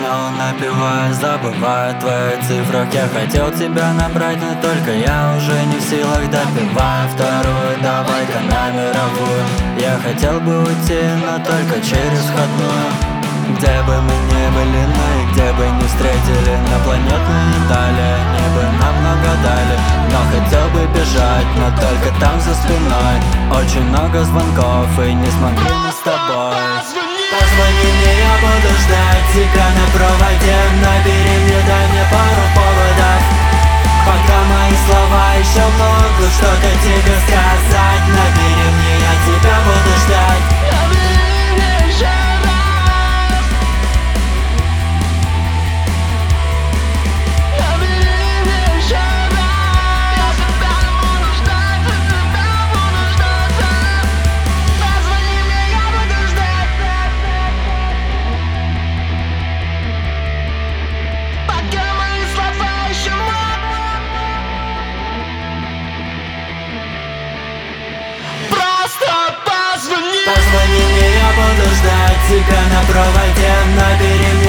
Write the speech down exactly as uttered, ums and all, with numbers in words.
снова напиваю, забываю о твоих цифрах. Я хотел тебя набрать, но только я уже не в силах. Допиваю вторую, давай-ка на мировую. Я хотел бы уйти, но только через входную. Где бы мы ни были, ну и где бы не встретили, инопланетные дали, они бы намного дали. Но хотел бы бежать, но только там за спиной. Очень много звонков, и не смогли мы с тобой. Позвони мне, я буду ждать тебя на проводе. Набери мне, дай мне пару поводов. Пока мои слова еще могут что-то тебе сказать. Набери мне, я тебя буду ждать. Позвони мне, я буду ждать тебя на проводе. Набери